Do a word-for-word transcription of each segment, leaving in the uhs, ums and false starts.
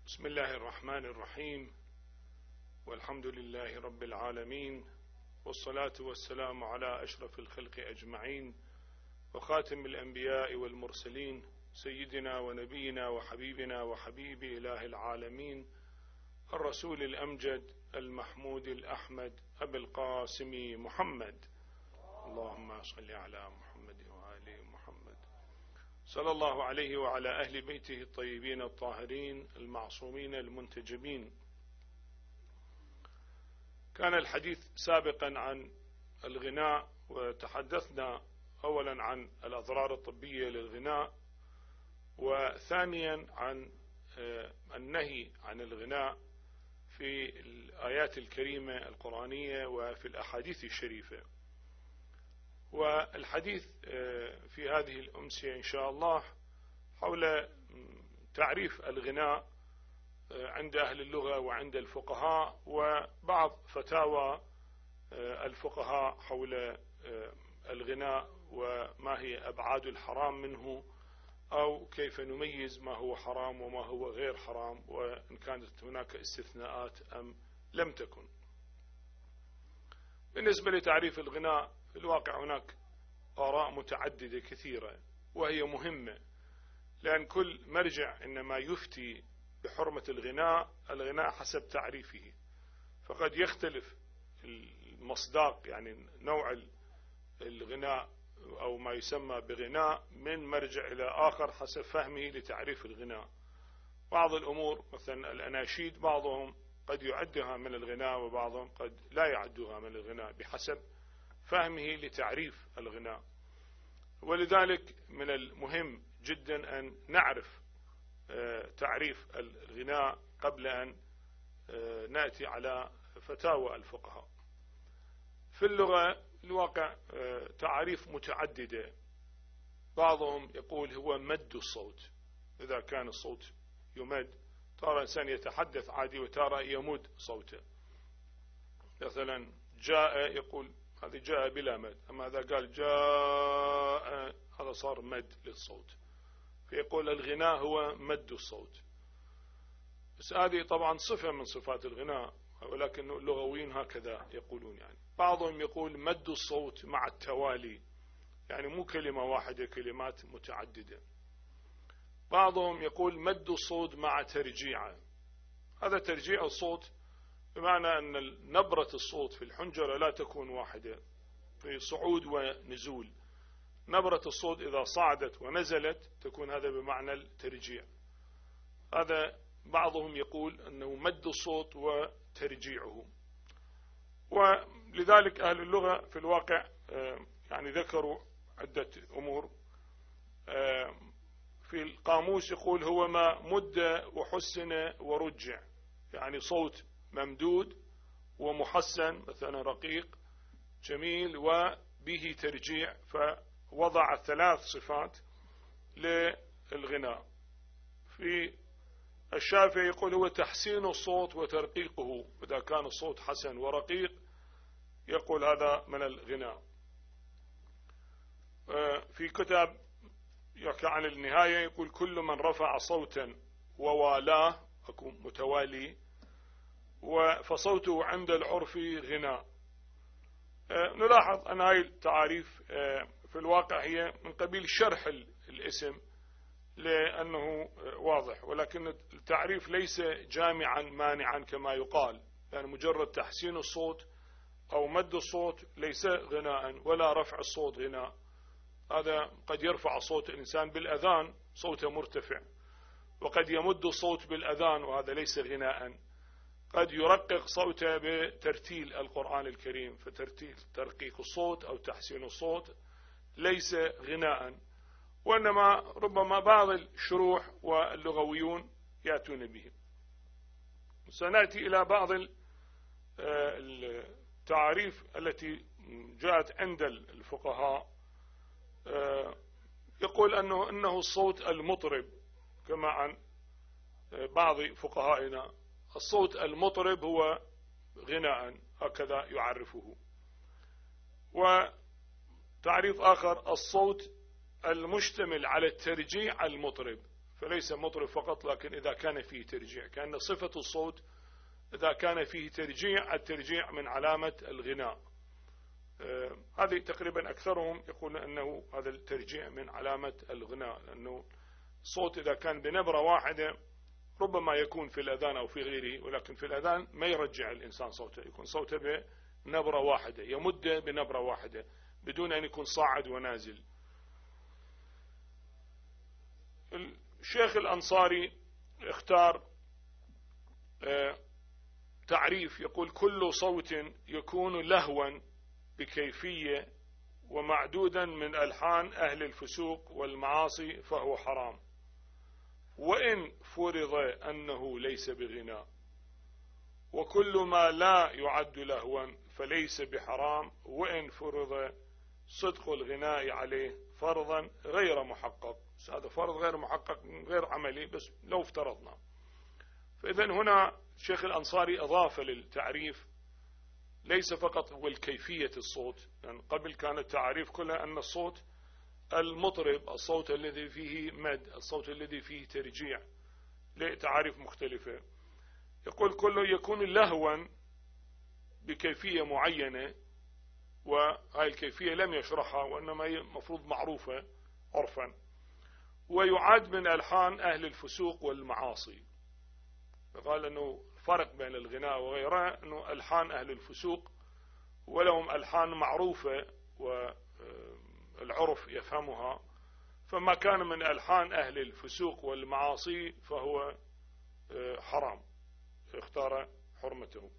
بسم الله الرحمن الرحيم، والحمد لله رب العالمين، والصلاة والسلام على أشرف الخلق أجمعين، وخاتم الأنبياء والمرسلين، سيدنا ونبينا وحبيبنا وحبيب إله العالمين، الرسول الأمجد المحمود الأحمد أبي القاسم محمد. اللهم صل على محمد وآل محمد. صلى الله عليه وعلى أهل بيته الطيبين الطاهرين المعصومين المنتجبين. كان الحديث سابقا عن الغناء، وتحدثنا أولا عن الأضرار الطبية للغناء، وثانيا عن النهي عن الغناء في الآيات الكريمة القرآنية وفي الأحاديث الشريفة. والحديث في هذه الأمسية إن شاء الله حول تعريف الغناء عند أهل اللغة وعند الفقهاء، وبعض فتاوى الفقهاء حول الغناء وما هي أبعاد الحرام منه، أو كيف نميز ما هو حرام وما هو غير حرام، وإن كانت هناك استثناءات أم لم تكن. بالنسبة لتعريف الغناء، في الواقع هناك آراء متعددة كثيرة، وهي مهمة، لأن كل مرجع إنما يفتي بحرمة الغناء الغناء حسب تعريفه، فقد يختلف المصداق، يعني نوع الغناء أو ما يسمى بغناء من مرجع إلى آخر حسب فهمه لتعريف الغناء. بعض الأمور مثلا الأناشيد بعضهم قد يعدها من الغناء، وبعضهم قد لا يعدها من الغناء بحسب فهمه لتعريف الغناء. ولذلك من المهم جدا أن نعرف تعريف الغناء قبل أن نأتي على فتاوى الفقهاء. في اللغة الواقع تعريف متعددة. بعضهم يقول هو مد الصوت، إذا كان الصوت يمد، ترى إنسان يتحدث عادي وترى يمد صوته. مثلا جاء، يقول هذا جاء بلا مد، أما إذا قال جاء هذا صار مد للصوت، فيقول الغناء هو مد الصوت. بس هذه طبعا صفة من صفات الغناء، ولكن اللغويين هكذا يقولون. يعني بعضهم يقول مد الصوت مع التوالي، يعني مو كلمة واحدة، كلمات متعددة. بعضهم يقول مد الصوت مع ترجيعه. هذا ترجيع الصوت بمعنى أن نبرة الصوت في الحنجرة لا تكون واحدة، في صعود ونزول. نبرة الصوت إذا صعدت ونزلت تكون هذا بمعنى الترجيع. هذا بعضهم يقول أنه مد الصوت وترجيعه. ولذلك أهل اللغة في الواقع يعني ذكروا عدة أمور. في القاموس يقول هو ما مد وحسن ورجع، يعني صوت ممدود ومحسن، مثلا رقيق جميل وبه ترجيع، فوضع ثلاث صفات للغناء. في الشافعي يقول هو تحسين الصوت وترقيقه، إذا كان الصوت حسن ورقيق يقول هذا من الغناء. في كتاب يحكي عن النهاية يقول كل من رفع صوتا ووالاه، أكون متوالي، فصوته عند العرف غناء. نلاحظ أن هذه التعاريف في الواقع هي من قبيل شرح الاسم لأنه واضح، ولكن التعريف ليس جامعا مانعا كما يقال، يعني مجرد تحسين الصوت أو مد الصوت ليس غناء، ولا رفع الصوت غناء. هذا قد يرفع صوت الإنسان بالأذان صوته مرتفع، وقد يمد الصوت بالأذان وهذا ليس غناء. قد يرقق صوته بترتيل القرآن الكريم، فترتيل ترقيق الصوت أو تحسين الصوت ليس غناء، وإنما ربما بعض الشروح واللغويون يأتون به. سنأتي إلى بعض التعاريف التي جاءت عند الفقهاء. يقول أنه إنه الصوت المطرب، كما عن بعض فقهائنا الصوت المطرب هو غناء، هكذا يعرفه. وتعريف آخر الصوت المشتمل على الترجيع المطرب، فليس مطرب فقط، لكن إذا كان فيه ترجيع، كأن صفة الصوت إذا كان فيه ترجيع، الترجيع من علامة الغناء. آه هذه تقريبا أكثرهم يقول أنه هذا الترجيع من علامة الغناء، لأنه الصوت إذا كان بنبرة واحدة ربما يكون في الأذان أو في غيره، ولكن في الأذان ما يرجع الإنسان صوته، يكون صوته بنبرة واحدة، يمد بنبرة واحدة بدون أن يكون صاعد ونازل. الشيخ الأنصاري اختار تعريف يقول: كل صوت يكون لهوا بكيفية ومعدودا من ألحان أهل الفسوق والمعاصي فهو حرام، وإن فرض أنه ليس بغناء، وكل ما لا يعد لهوا فليس بحرام، وإن فرض صدق الغناء عليه فرضا غير محقق. هذا فرض غير محقق غير عملي، بس لو افترضنا. فإذا هنا الشيخ الأنصاري أضاف للتعريف ليس فقط هو الكيفية الصوت، يعني قبل كانت التعريف كلها أن الصوت المطرب، الصوت الذي فيه مد، الصوت الذي فيه ترجيع، لتعاريف مختلفة. يقول كله يكون لهوا بكيفية معينة، وهذه الكيفية لم يشرحها وإنما هي مفروض معروفة عرفا، ويعاد من ألحان أهل الفسوق والمعاصي. فقال أنه فرق بين الغناء وغيره أنه ألحان أهل الفسوق ولهم ألحان معروفة والعرف يفهمها، فما كان من ألحان أهل الفسوق والمعاصي فهو حرام، اختار حرمته.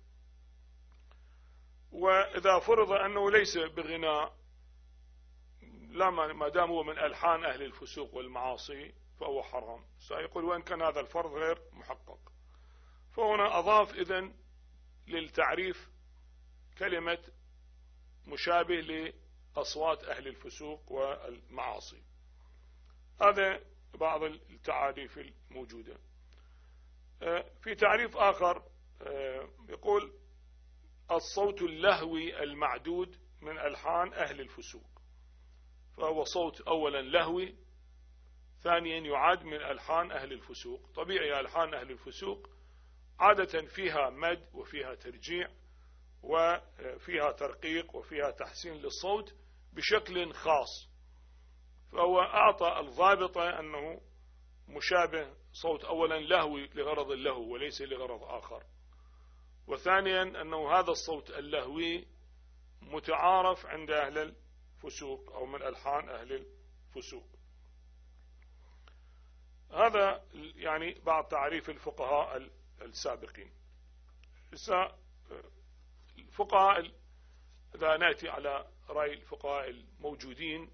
وإذا فرض أنه ليس بغناء، لا ما دام هو من ألحان أهل الفسوق والمعاصي فهو حرام. سيقول وإن كان هذا الفرض غير محقق. فهنا أضاف إذن للتعريف كلمة مشابه لأصوات أهل الفسوق والمعاصي. هذا بعض التعاريف الموجودة. في تعريف آخر يقول الصوت اللهوي المعدود من ألحان أهل الفسوق، فهو صوت أولا لهوي، ثانيا يعاد من ألحان أهل الفسوق. طبيعي ألحان أهل الفسوق عادة فيها مد وفيها ترجيع وفيها ترقيق وفيها تحسين للصوت بشكل خاص، فهو أعطى الضابطة أنه مشابه صوت أولا لهوي لغرض اللهو وليس لغرض آخر، وثانيا أنه هذا الصوت اللهوي متعارف عند أهل الفسوق أو من ألحان أهل الفسوق. هذا يعني بعض تعريف الفقهاء السابقين. الفقهاء إذا نأتي على رأي الفقهاء الموجودين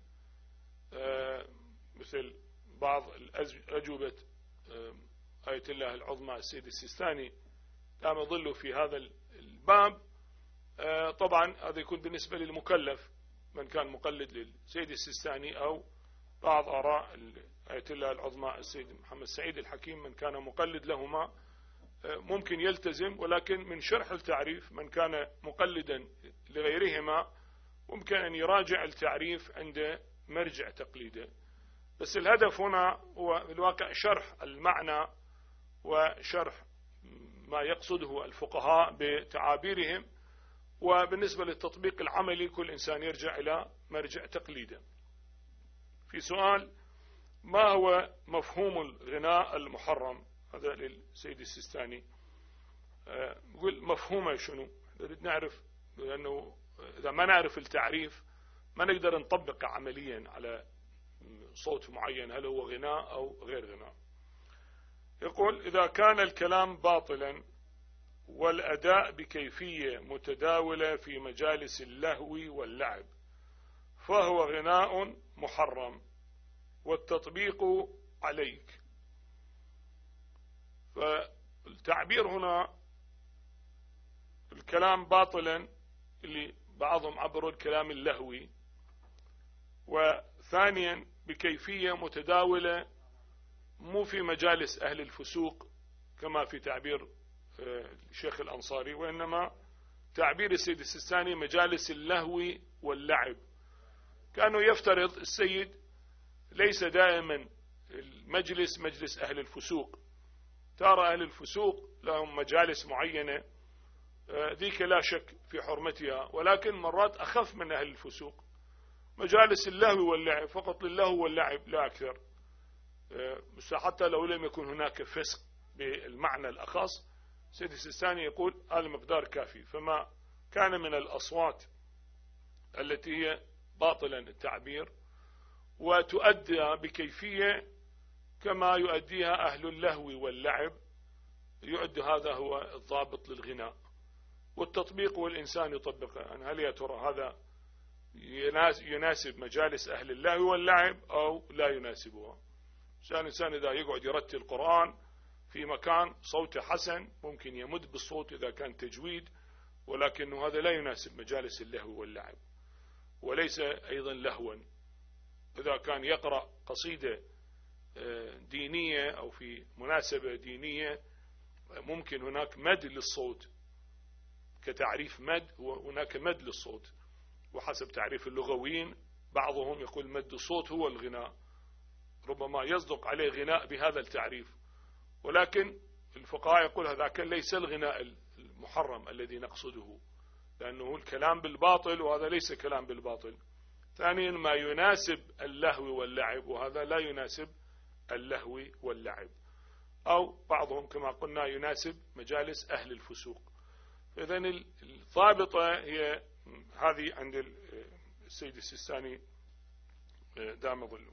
مثل بعض الأجوبة آية الله العظمى السيد السيستاني قام يظل في هذا الباب. طبعا هذا يكون بالنسبة للمكلف من كان مقلد للسيد السيستاني، أو بعض آراء آية الله العظمى السيد محمد سعيد الحكيم من كان مقلد لهما ممكن يلتزم، ولكن من شرح التعريف من كان مقلدا لغيرهما ممكن أن يراجع التعريف عند مرجع تقليده. بس الهدف هنا هو بالواقع شرح المعنى وشرح ما يقصده الفقهاء بتعابيرهم، وبالنسبة للتطبيق العملي كل إنسان يرجع إلى مرجع تقليده. في سؤال ما هو مفهوم الغناء المحرم؟ هذا للسيد السيستاني. يقول مفهومه شنو؟ نريد نعرف، لأنه إذا ما نعرف التعريف ما نقدر نطبق عمليا على صوت معين هل هو غناء أو غير غناء. يقول إذا كان الكلام باطلا والأداء بكيفية متداولة في مجالس اللهو واللعب فهو غناء محرم والتطبيق عليك. فالتعبير هنا الكلام باطلا اللي بعضهم عبروا الكلام اللهوي، وثانيا بكيفية متداولة مو في مجالس أهل الفسوق كما في تعبير الشيخ الأنصاري، وإنما تعبير السيد السيستاني مجالس اللهو واللعب. كأنه يفترض السيد ليس دائما المجلس مجلس أهل الفسوق، ترى أهل الفسوق لهم مجالس معينة ذيك لا شك في حرمتها، ولكن مرات أخف من أهل الفسوق، مجالس اللهو واللعب فقط للهو واللعب لا أكثر، حتى لو لم يكن هناك فسق بالمعنى الأخص. سيد السيستاني يقول هذا المقدار كافي، فما كان من الأصوات التي هي باطلا التعبير وتؤدى بكيفية كما يؤديها أهل اللهو واللعب، يعد هذا هو الضابط للغناء، والتطبيق والإنسان يطبقه. يعني هل يا ترى هذا يناسب مجالس أهل اللهو واللعب أو لا يناسبها؟ عشان الإنسان إذا يقعد يرتل القرآن في مكان صوته حسن ممكن يمد بالصوت إذا كان تجويد، ولكنه هذا لا يناسب مجالس اللهو واللعب، وليس أيضا لهوا. إذا كان يقرأ قصيدة دينية أو في مناسبة دينية ممكن هناك مد للصوت كتعريف مد، وهناك مد للصوت، وحسب تعريف اللغويين بعضهم يقول مد الصوت هو الغناء، ربما يصدق عليه غناء بهذا التعريف، ولكن الفقهاء يقول هذاك ليس الغناء المحرم الذي نقصده، لأنه الكلام بالباطل وهذا ليس كلام بالباطل. ثانيا ما يناسب اللهو واللعب، وهذا لا يناسب اللهو واللعب، أو بعضهم كما قلنا يناسب مجالس أهل الفسوق. إذن الضابطة هي هذه عند السيد السيستاني دام ظله.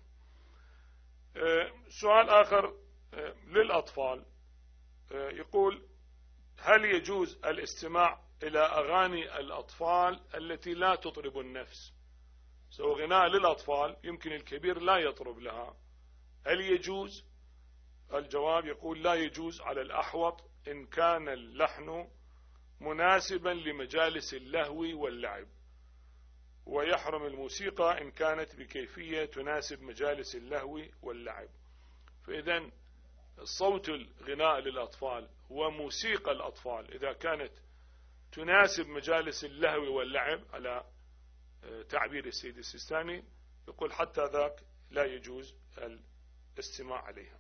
سؤال آخر للأطفال يقول هل يجوز الاستماع إلى أغاني الأطفال التي لا تطرب النفس؟ سواء غناء للأطفال يمكن الكبير لا يطرب لها، هل يجوز؟ الجواب يقول لا يجوز على الأحوط إن كان اللحن مناسبا لمجالس اللهو واللعب، ويحرم الموسيقى إن كانت بكيفية تناسب مجالس اللهو واللعب. فإذا صوت الغناء للأطفال وموسيقى الأطفال إذا كانت تناسب مجالس اللهو واللعب على تعبير السيد السيستاني يقول حتى ذاك لا يجوز الاستماع عليها.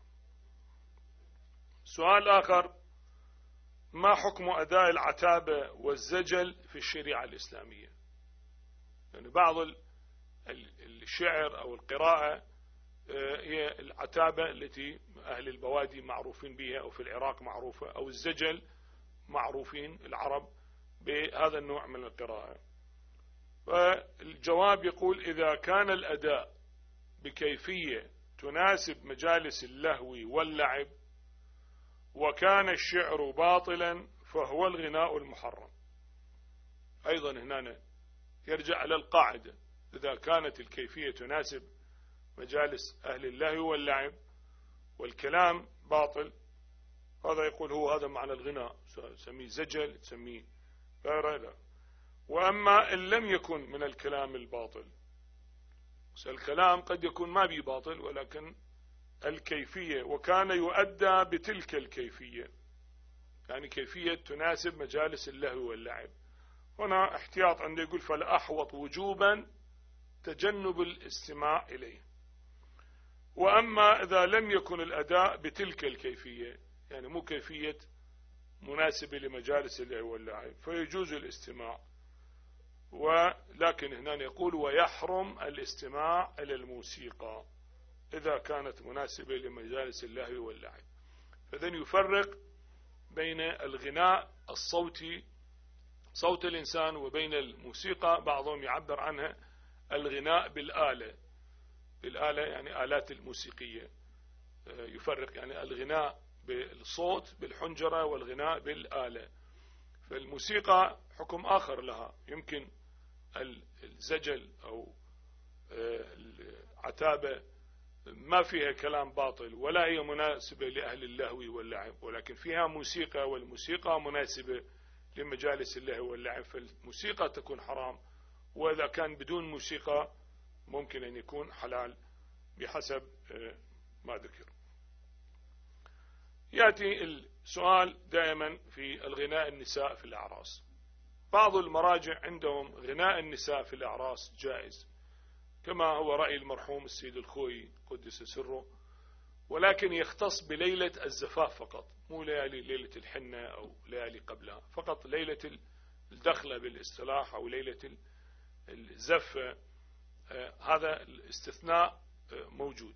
سؤال آخر ما حكم أداء العتابة والزجل في الشريعة الإسلامية؟ يعني بعض الشعر أو القراءة هي العتابة التي أهل البوادي معروفين بها أو في العراق معروفة، أو الزجل معروفين العرب بهذا النوع من القراءة. فالجواب يقول إذا كان الأداء بكيفية تناسب مجالس اللهو واللعب وكان الشعر باطلا فهو الغناء المحرم. أيضا هنا يرجع على القاعدة إذا كانت الكيفية تناسب مجالس أهل اللهو واللعب والكلام باطل، هذا يقول هو هذا معنى الغناء، تسميه زجل تسميه غيره. وأما إن لم يكن من الكلام الباطل، الكلام قد يكون ما بي باطل ولكن الكيفية وكان يؤدى بتلك الكيفية، يعني كيفية تناسب مجالس اللهو واللعب، هنا احتياط عنده يقول فالأحوط وجوبا تجنب الاستماع إليه. وأما إذا لم يكن الأداء بتلك الكيفية، يعني مو كيفية مناسبة لمجالس اللهو واللعب، فيجوز الاستماع، ولكن هنا يقول ويحرم الاستماع إلى الموسيقى إذا كانت مناسبة لمجالس اللهو واللعب. فإذن يفرق بين الغناء الصوتي صوت الإنسان وبين الموسيقى، بعضهم يعبر عنها الغناء بالآلة، بالآلة يعني آلات الموسيقية، يفرق يعني الغناء بالصوت بالحنجرة والغناء بالآلة. فالموسيقى حكم آخر لها، يمكن الزجل أو العتابة ما فيها كلام باطل ولا هي مناسبة لأهل اللهو واللعب، ولكن فيها موسيقى والموسيقى مناسبة لمجالس اللهو واللعب، فالموسيقى تكون حرام، وإذا كان بدون موسيقى ممكن أن يكون حلال بحسب ما ذكر. يأتي السؤال دائما في الغناء النساء في الأعراس. بعض المراجع عندهم غناء النساء في الأعراس جائز، كما هو رأي المرحوم السيد الخوي قدس سره، ولكن يختص بليلة الزفاف فقط، مو ليالي ليلة الحنة أو ليالي قبلها، فقط ليلة الدخلة بالاصطلاح أو ليلة الزفة. هذا الاستثناء موجود.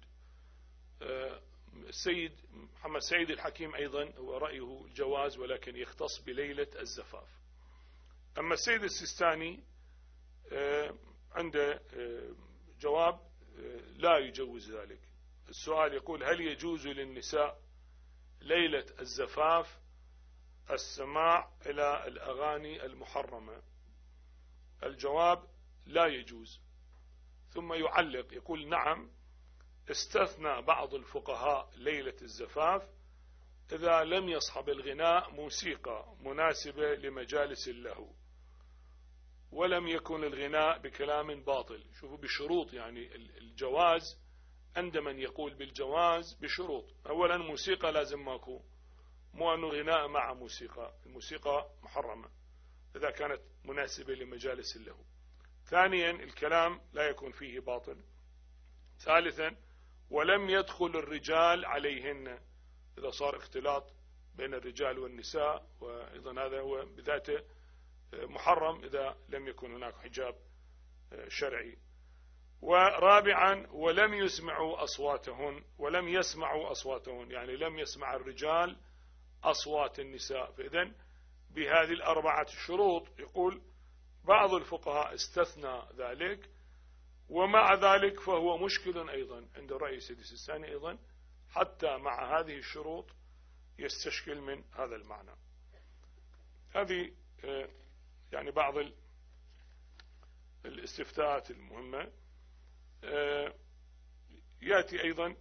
السيد محمد سعيد الحكيم أيضا هو رأيه الجواز، ولكن يختص بليلة الزفاف. أما السيد السيستاني عنده جواب لا يجوز ذلك. السؤال يقول: هل يجوز للنساء ليلة الزفاف السماع إلى الأغاني المحرمة؟ الجواب: لا يجوز. ثم يعلق يقول: نعم، استثنى بعض الفقهاء ليلة الزفاف إذا لم يصحب الغناء موسيقى مناسبة لمجالس اللهو، ولم يكن الغناء بكلام باطل. شوفوا بشروط، يعني الجواز عند من يقول بالجواز بشروط. أولا موسيقى لازم ماكو، مو أنه غناء مع موسيقى، الموسيقى محرمة إذا كانت مناسبة لمجالس اللهو. ثانيا الكلام لا يكون فيه باطل. ثالثا ولم يدخل الرجال عليهن، إذا صار اختلاط بين الرجال والنساء، وأيضا هذا هو بذاته محرم إذا لم يكن هناك حجاب شرعي. ورابعا ولم يسمعوا أصواتهن، ولم يسمعوا أصواتهن يعني لم يسمع الرجال أصوات النساء. فإذن بهذه الأربعة شروط يقول بعض الفقهاء استثنى ذلك، ومع ذلك فهو مشكل أيضا عند الرأي السيد السيستاني أيضا، حتى مع هذه الشروط يستشكل من هذا المعنى. هذه يعني بعض الاستفتاءات المهمة. يأتي أيضا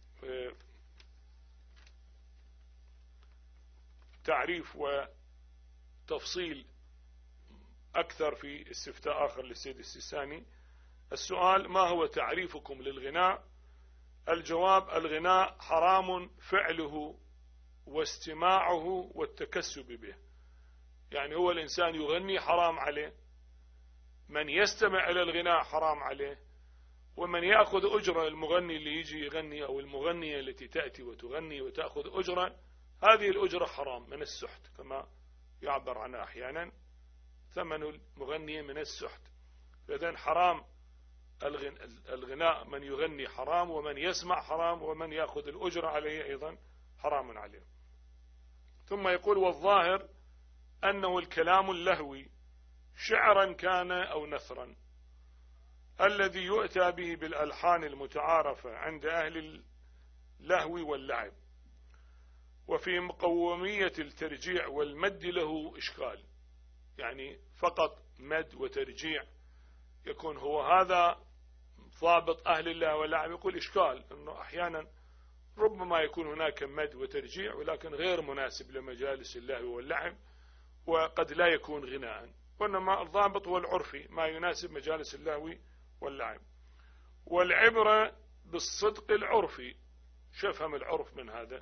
تعريف وتفصيل أكثر في استفتاء آخر للسيد السيستاني. السؤال: ما هو تعريفكم للغناء؟ الجواب: الغناء حرام فعله واستماعه والتكسب به. يعني هو الإنسان يغني حرام عليه، من يستمع إلى الغناء حرام عليه، ومن يأخذ أجرة، المغني اللي يجي يغني أو المغنية التي تأتي وتغني وتأخذ أجرة، هذه الأجرة حرام من السحت كما يعبر عنها أحيانا، ثمن المغنية من السحت. فإذن حرام الغناء، من يغني حرام، ومن يسمع حرام، ومن يأخذ الأجرة عليه أيضا حرام عليه. ثم يقول: والظاهر أنه الكلام اللهوي شعرا كان أو نثرا الذي يؤتى به بالألحان المتعارفة عند أهل اللهو واللعب، وفي مقومية الترجيع والمد له إشكال. يعني فقط مد وترجيع يكون هو هذا ضابط أهل الله واللعب. يقول إشكال أنه أحيانا ربما يكون هناك مد وترجيع ولكن غير مناسب لمجالس اللهو واللعب، وقد لا يكون غناء، وإنما الضابط هو العرفي ما يناسب مجالس اللهو واللعب. والعبرة بالصدق العرفي، شفهم العرف من هذا.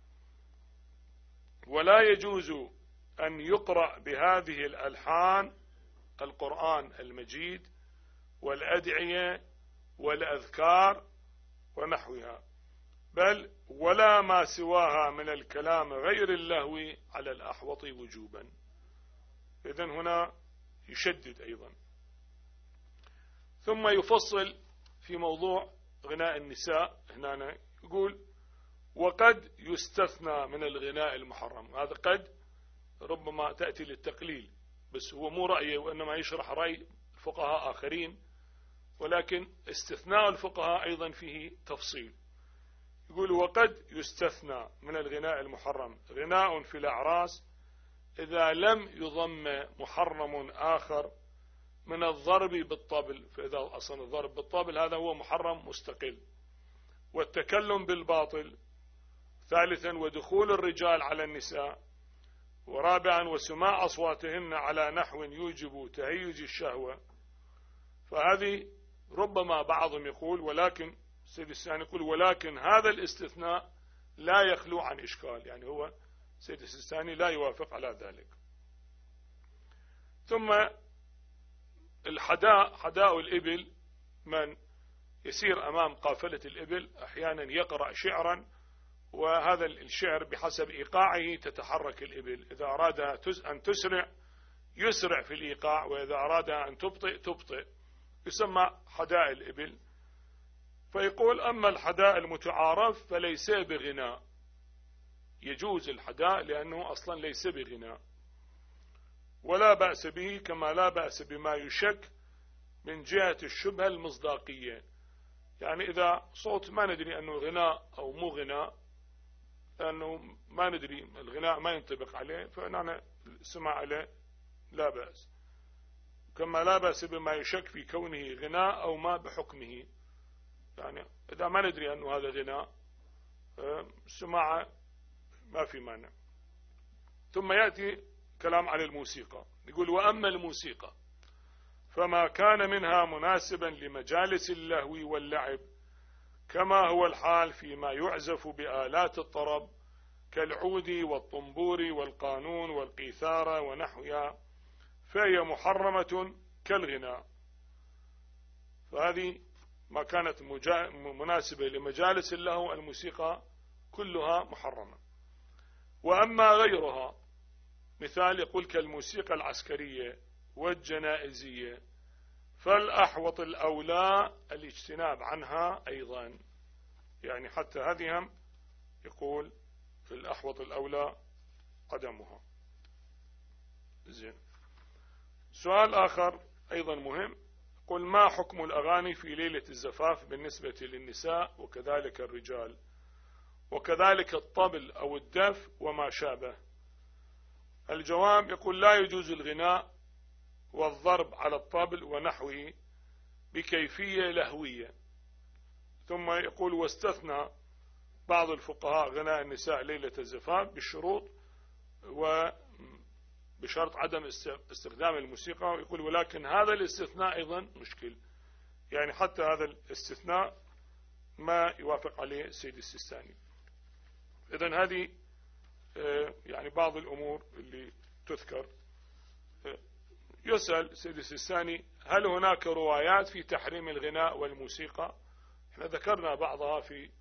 ولا يجوز أن يقرأ بهذه الألحان القرآن المجيد والأدعية والأذكار ونحوها، بل ولا ما سواها من الكلام غير اللهو على الأحوط وجوبا. إذن هنا يشدد أيضا. ثم يفصل في موضوع غناء النساء. هنا يقول: وقد يستثنى من الغناء المحرم. هذا قد ربما تأتي للتقليل، بس هو مو رأيه، وإنما يشرح رأي فقهاء آخرين، ولكن استثناء الفقهاء أيضا فيه تفصيل. يقول: وقد يستثنى من الغناء المحرم غناء في الأعراس إذا لم يضم محرم آخر من الضرب بالطبل. فإذا أصلا الضرب بالطبل هذا هو محرم مستقل. والتكلم بالباطل. ثالثا ودخول الرجال على النساء. ورابعا وسماع أصواتهن على نحو يوجب تهيج الشهوة. فهذه ربما بعضهم يقول، ولكن السيد السيستاني يقول: ولكن هذا الاستثناء لا يخلو عن إشكال. يعني هو السيد السيستاني لا يوافق على ذلك. ثم الحداء، حداء الإبل، من يسير أمام قافلة الإبل أحيانا يقرأ شعرا وهذا الشعر بحسب إيقاعه تتحرك الإبل، إذا أراد أن تسرع يسرع في الإيقاع، وإذا أراد أن تبطئ تبطئ، يسمى حداء الإبل. فيقول أما الحداء المتعارف فليس بغناء، يجوز الحداء لأنه أصلا ليس بغناء، ولا بأس به كما لا بأس بما يشك من جهة الشبهة المصداقية. يعني إذا صوت ما ندري أنه غناء أو مو غناء، لأنه ما ندري الغناء ما ينطبق عليه، فنحن سمع عليه لا بأس، كما لا بأس بما يشك في كونه غناء أو ما بحكمه. يعني إذا ما ندري أنه هذا غناء سماع ما في مانع. ثم يأتي كلام عن الموسيقى، يقول وأما الموسيقى فما كان منها مناسبا لمجالس اللهو واللعب، كما هو الحال فيما يعزف بآلات الطرب كالعود والطنبور والقانون والقيثارة ونحوها، فهي محرمة كالغناء. فهذه ما كانت مناسبة لمجالس اللهو الموسيقى كلها محرمة. وأما غيرها مثال يقول كالموسيقى العسكرية والجنائزية فالأحوط الأولى الاجتناب عنها أيضا. يعني حتى هذه هم يقول في الأحوط الأولى قدمها. زين. سؤال آخر أيضا مهم، قل ما حكم الأغاني في ليلة الزفاف بالنسبة للنساء وكذلك الرجال، وكذلك الطبل أو الدف وما شابه؟ الجواب يقول لا يجوز الغناء والضرب على الطبل ونحوه بكيفية لهوية. ثم يقول واستثنى بعض الفقهاء غناء النساء ليلة الزفاف بالشروط وبشرط عدم استخدام الموسيقى، ويقول ولكن هذا الاستثناء أيضا مشكل، يعني حتى هذا الاستثناء ما يوافق عليه السيد السيستاني. إذن هذه يعني بعض الأمور اللي تذكر. يسأل السيد السيستاني هل هناك روايات في تحريم الغناء والموسيقى؟ احنا ذكرنا بعضها في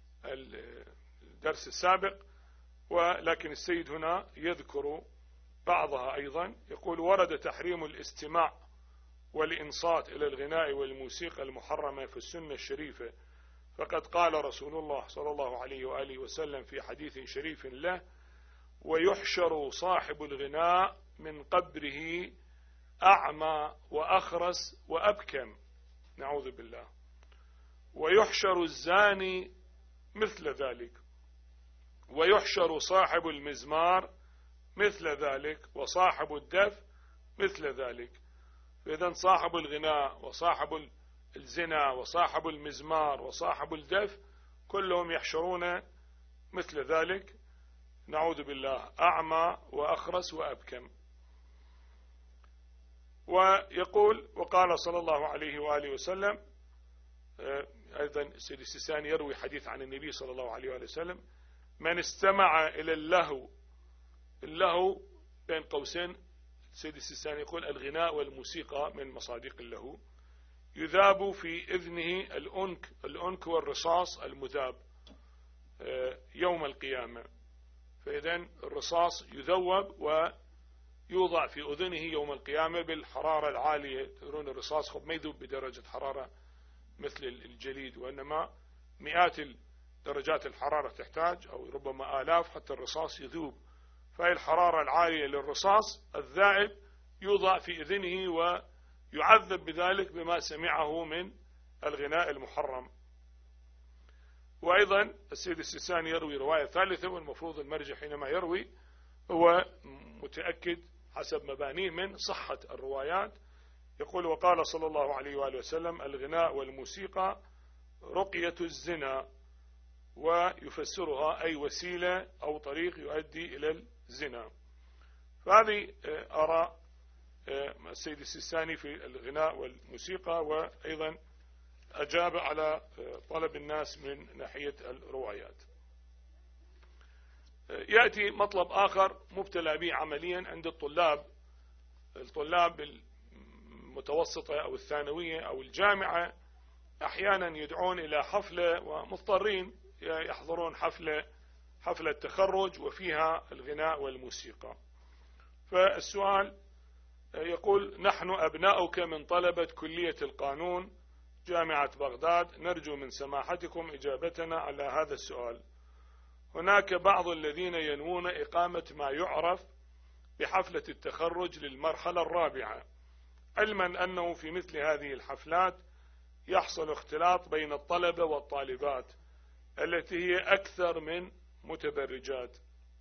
الدرس السابق، ولكن السيد هنا يذكر بعضها أيضا. يقول ورد تحريم الاستماع والإنصات إلى الغناء والموسيقى المحرمة في السنة الشريفة، فقد قال رسول الله صلى الله عليه وآله وسلم في حديث شريف له ويحشر صاحب الغناء من قبره أعمى وأخرس وأبكم، نعوذ بالله، ويحشر الزاني مثل ذلك، ويحشر صاحب المزمار مثل ذلك، وصاحب الدف مثل ذلك. فإذن صاحب الغناء وصاحب الزنا وصاحب المزمار وصاحب الدف كلهم يحشرون مثل ذلك، نعوذ بالله، أعمى وأخرس وأبكم. ويقول وقال صلى الله عليه وآله وسلم، أيضا السيد السيستاني يروي حديث عن النبي صلى الله عليه وآله وسلم من استمع إلى اللهو، اللهو بين قوسين السيد السيستاني يقول الغناء والموسيقى من مصادق اللهو، يذاب في إذنه الأنك، الأنك والرصاص المذاب يوم القيامة. فإذن الرصاص يذوب ويوضع في أذنه يوم القيامة بالحرارة العالية. ترون الرصاص خب ما يذوب بدرجة حرارة مثل الجليد، وإنما مئات درجات الحرارة تحتاج أو ربما آلاف حتى الرصاص يذوب. فهي الحرارة العالية للرصاص الذائب يوضع في إذنه ويعذب بذلك بما سمعه من الغناء المحرم. وأيضا السيد السيستاني يروي رواية ثالثة، والمفروض المرجع حينما يروي هو متأكد حسب مبانيه من صحة الروايات. يقول وقال صلى الله عليه وآله وسلم الغناء والموسيقى رقية الزنا، ويفسرها أي وسيلة أو طريق يؤدي إلى الزنا. فهذه آراء السيد السيستاني في الغناء والموسيقى، وأيضا أجاب على طلب الناس من ناحية الروايات. يأتي مطلب آخر مبتلى به عمليا عند الطلاب، الطلاب المتوسطة أو الثانوية أو الجامعة، أحيانا يدعون إلى حفلة ومضطرين يحضرون حفلة حفلة تخرج وفيها الغناء والموسيقى. فالسؤال يقول: نحن أبناؤك من طلبة كلية القانون جامعة بغداد، نرجو من سماحتكم إجابتنا على هذا السؤال. هناك بعض الذين ينوون إقامة ما يعرف بحفلة التخرج للمرحلة الرابعة، علما أنه في مثل هذه الحفلات يحصل اختلاط بين الطلبة والطالبات التي هي أكثر من متبرجات،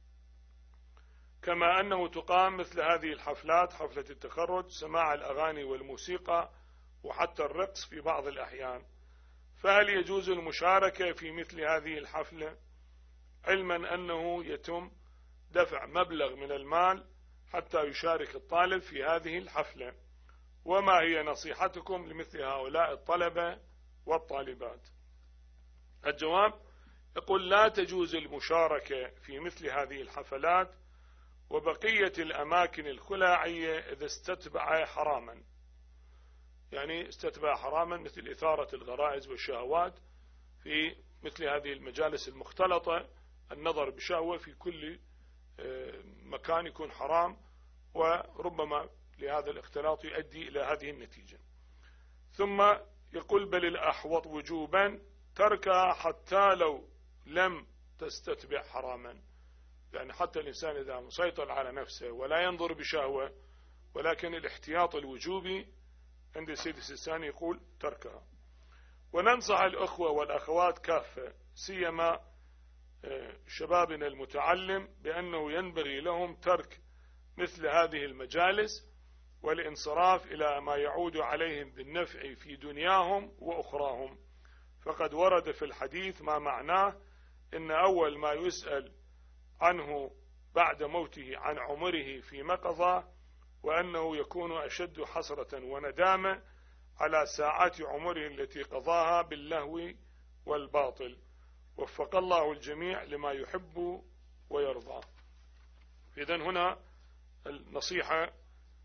كما أنه تقام مثل هذه الحفلات، حفلة التخرج، سماع الأغاني والموسيقى وحتى الرقص في بعض الأحيان. فهل يجوز المشاركة في مثل هذه الحفلة، علما أنه يتم دفع مبلغ من المال حتى يشارك الطالب في هذه الحفلة؟ وما هي نصيحتكم لمثل هؤلاء الطلبة والطالبات؟ الجواب يقول: لا تجوز المشاركة في مثل هذه الحفلات وبقية الأماكن الخلاعية إذا استتبع حراما. يعني استتبع حراما مثل إثارة الغرائز والشهوات في مثل هذه المجالس المختلطة، النظر بشهوة في كل مكان يكون حرام، وربما لهذا الاختلاط يؤدي إلى هذه النتيجة. ثم يقول: بل الأحوط وجوبا تركها حتى لو لم تستتبع حراما. يعني حتى الإنسان إذا مسيطر على نفسه ولا ينظر بشهوة، ولكن الاحتياط الوجوبي عند السيد السيستاني يقول تركها. وننصح الأخوة والأخوات كافة، سيما شبابنا المتعلم، بأنه ينبغي لهم ترك مثل هذه المجالس والانصراف إلى ما يعود عليهم بالنفع في دنياهم وأخراهم. فقد ورد في الحديث ما معناه إن أول ما يسأل عنه بعد موته عن عمره فيما قضى، وأنه يكون أشد حسرة وندامة على ساعات عمره التي قضاها باللهو والباطل. وفق الله الجميع لما يحب ويرضى. إذن هنا النصيحة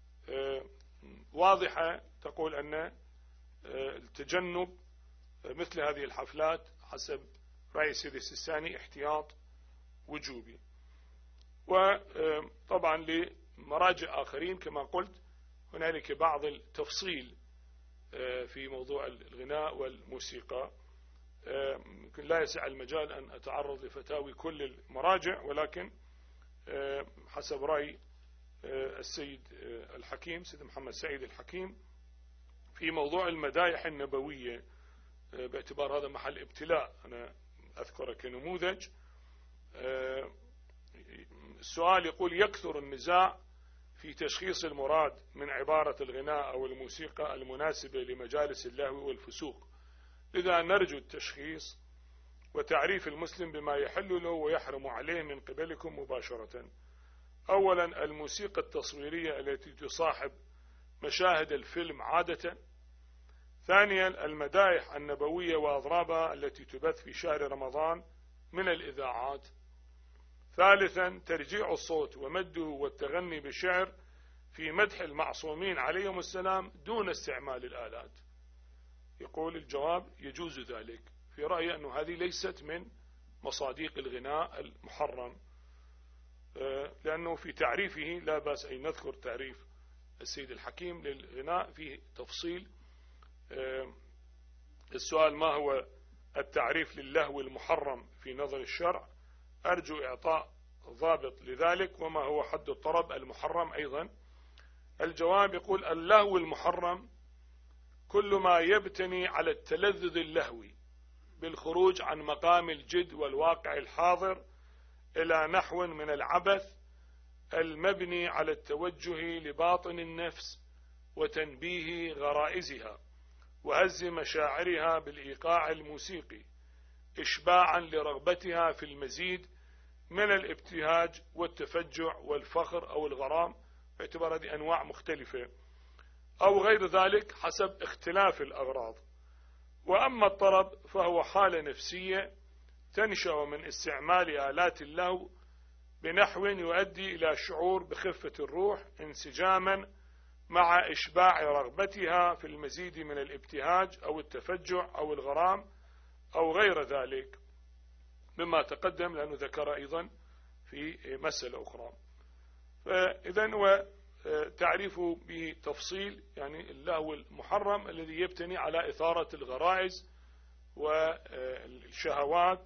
واضحة، تقول أن التجنب مثل هذه الحفلات حسب رأي السيد السيستاني احتياط وجوبي. وطبعا لمراجع آخرين كما قلت هنالك بعض التفصيل في موضوع الغناء والموسيقى، يمكن لا يسع المجال أن أتعرض لفتاوي كل المراجع، ولكن حسب رأي السيد الحكيم سيد محمد سعيد الحكيم في موضوع المدايح النبوية، باعتبار هذا محل ابتلاء أنا أذكره كنموذج. السؤال يقول: يكثر النزاع في تشخيص المراد من عبارة الغناء أو الموسيقى المناسبة لمجالس اللهو والفسوق، لذا نرجو التشخيص وتعريف المسلم بما يحل له ويحرم عليه من قبلكم مباشرة. أولا، الموسيقى التصويرية التي تصاحب مشاهد الفيلم عادة. ثانيا، المدائح النبوية وأضرابها التي تبث في شهر رمضان من الإذاعات. ثالثا، ترجيع الصوت ومده والتغني بالشعر في مدح المعصومين عليهم السلام دون استعمال الآلات. يقول الجواب: يجوز ذلك. في رأيي أنه هذه ليست من مصاديق الغناء المحرم، لأنه في تعريفه لا بأس أن نذكر تعريف السيد الحكيم للغناء فيه تفصيل. السؤال: ما هو التعريف للهو المحرم في نظر الشرع؟ أرجو إعطاء ضابط لذلك. وما هو حد الطرب المحرم أيضا؟ الجواب يقول: اللهو المحرم كل ما يبتني على التلذذ اللهوي بالخروج عن مقام الجد والواقع الحاضر إلى نحو من العبث المبني على التوجه لباطن النفس وتنبيه غرائزها وهز مشاعرها بالإيقاع الموسيقي، إشباعا لرغبتها في المزيد من الابتهاج والتفجع والفخر أو الغرام، باعتبار هذه أنواع مختلفة، أو غير ذلك حسب اختلاف الأغراض. وأما الطرب فهو حالة نفسية تنشأ من استعمال آلات اللهو بنحو يؤدي إلى شعور بخفة الروح انسجاما مع إشباع رغبتها في المزيد من الابتهاج أو التفجع أو الغرام أو غير ذلك. مما تقدم، لأنه ذكر أيضا في مسألة أخرى. فإذن هو تعريفه بتفصيل، يعني اللهو المحرم الذي يبتني على إثارة الغرائز والشهوات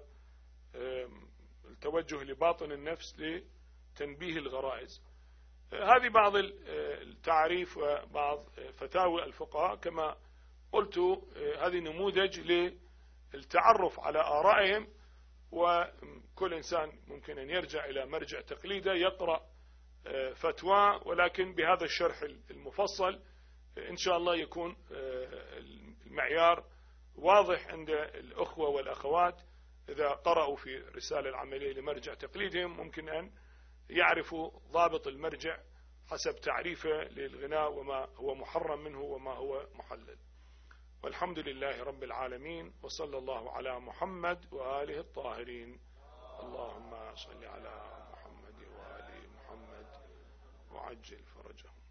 والتوجه لباطن النفس لتنبيه الغرائز. هذه بعض التعريف وبعض فتاوى الفقهاء. كما قلت هذه نموذج للتعرف على آرائهم، وكل إنسان ممكن أن يرجع إلى مرجع تقليده يقرأ فتوى، ولكن بهذا الشرح المفصل إن شاء الله يكون المعيار واضح عند الأخوة والأخوات. إذا قرأوا في رسالة العملية لمرجع تقليدهم ممكن أن يعرفوا ضابط المرجع حسب تعريفه للغناء وما هو محرم منه وما هو محلل. والحمد لله رب العالمين، وصلى الله على محمد وآله الطاهرين. اللهم صل على محمد وآل محمد وعجل فرجهم.